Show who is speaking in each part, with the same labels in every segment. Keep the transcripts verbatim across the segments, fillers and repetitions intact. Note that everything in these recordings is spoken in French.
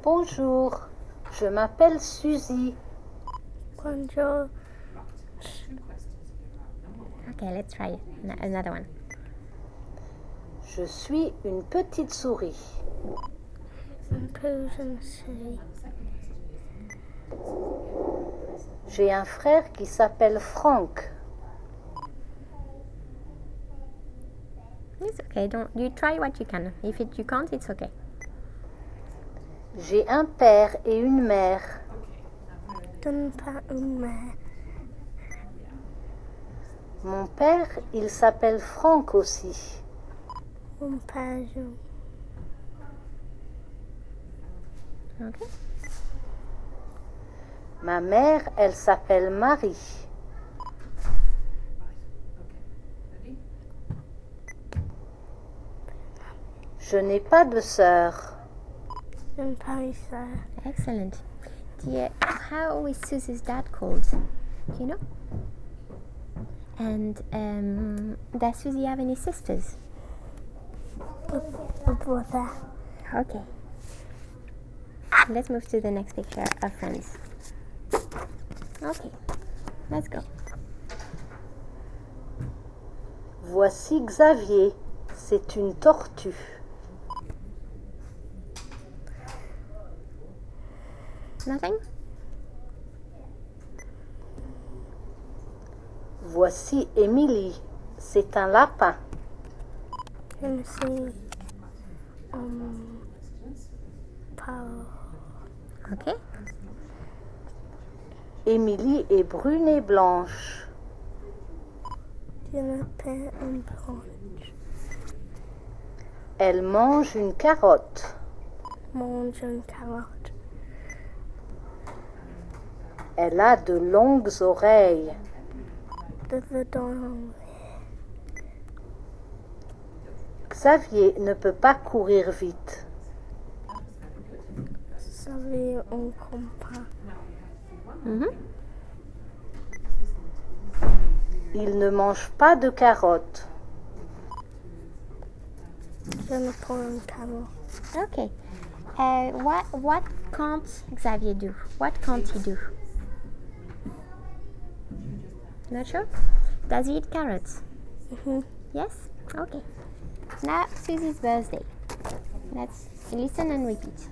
Speaker 1: Bonjour, je m'appelle Suzy.
Speaker 2: Bonjour.
Speaker 3: Okay, let's try an- another one.
Speaker 1: Je suis une petite souris.
Speaker 2: Imprudency.
Speaker 1: J'ai un frère qui s'appelle Franck.
Speaker 3: It's okay. Don't you try what you can. If it, you can't, it's okay.
Speaker 1: J'ai un père et une mère.
Speaker 2: D'un pas une mère.
Speaker 1: Mon père, il s'appelle Franck aussi.
Speaker 2: Un père.
Speaker 3: Okay.
Speaker 1: Ma mère, elle s'appelle Marie. Je n'ai pas de sœur.
Speaker 2: Un pariser.
Speaker 3: Excellent. Do you, how is Susie's dad called? Do you know? And um, does Susie have any sisters?
Speaker 2: A brother.
Speaker 3: Okay. Let's move to the next picture of friends. Okay, let's go.
Speaker 1: Voici Xavier. C'est une tortue.
Speaker 3: Nothing?
Speaker 1: Voici Émilie. C'est un lapin.
Speaker 2: And see. Um. Power.
Speaker 3: Okay.
Speaker 1: Émilie est brune et blanche.
Speaker 2: D'un père un blanche.
Speaker 1: Elle mange une carotte.
Speaker 2: Mange une carotte.
Speaker 1: Elle a de longues oreilles.
Speaker 2: De the dog.
Speaker 1: Xavier ne peut pas courir vite.
Speaker 2: Savez on comprend.
Speaker 3: Mm-hmm.
Speaker 1: Il ne mange pas de carottes.
Speaker 2: Je ne prends une carotte.
Speaker 3: Okay. Uh, what what can't Xavier do? What can't he do? Not sure. Does he eat carrots?
Speaker 2: Mm-hmm.
Speaker 3: Yes. Okay. Now Susie's birthday. Let's listen and repeat.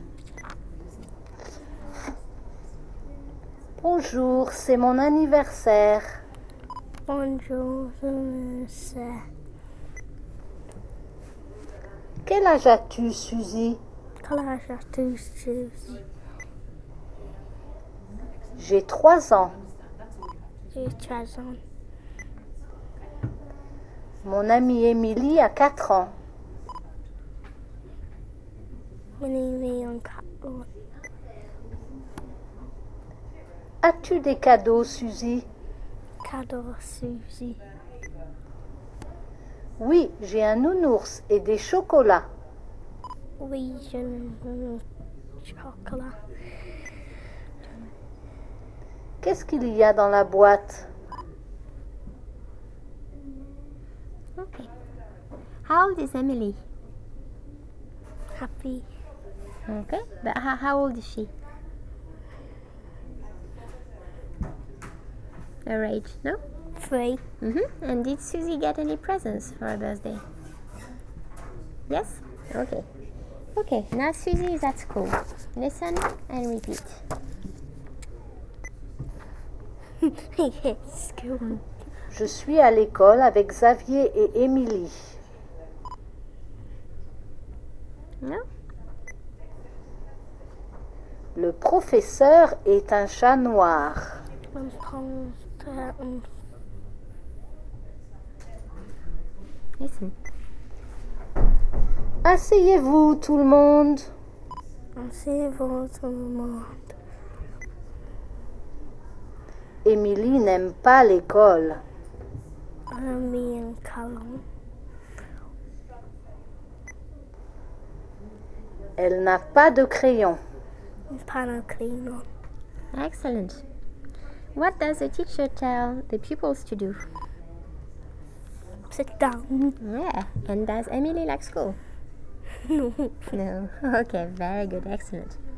Speaker 1: Bonjour, c'est mon anniversaire.
Speaker 2: Bonjour, je sais.
Speaker 1: Quel âge as-tu, Suzy?
Speaker 2: Quel âge as-tu, Suzy?
Speaker 1: J'ai trois ans.
Speaker 2: J'ai treize ans.
Speaker 1: Mon amie Émilie a quatre ans.
Speaker 2: Mon ami a quatre ans.
Speaker 1: As-tu des cadeaux, Suzy?
Speaker 2: Cadeau, Suzy.
Speaker 1: Oui, j'ai un nounours et des chocolats.
Speaker 2: Oui, je veux chocolat.
Speaker 1: Qu'est-ce qu'il y a dans la boîte?
Speaker 3: Okay. How old is Emily?
Speaker 2: Happy.
Speaker 3: Okay. But how, how old is she? Her age, no?
Speaker 2: Three.
Speaker 3: Mm-hmm. And did Susie get any presents for her birthday? Yes? Okay. Okay, now Susie is at school. Listen and repeat.
Speaker 2: School.
Speaker 1: Je suis à l'école avec Xavier et Émilie.
Speaker 3: No?
Speaker 1: Le professeur est un chat noir.
Speaker 2: Un panther, un
Speaker 3: Listen.
Speaker 1: Asseyez-vous, tout le monde.
Speaker 2: Asseyez-vous tout le monde.
Speaker 1: Émilie n'aime pas l'école.
Speaker 2: Elle a mis un crayon.
Speaker 1: Elle n'a pas de crayon.
Speaker 2: Un panneau crayon.
Speaker 3: Excellent. What does the teacher tell the pupils to do?
Speaker 2: Sit down.
Speaker 3: Yeah. And does Emily like school?
Speaker 2: No.
Speaker 3: No. Okay, very good. Excellent.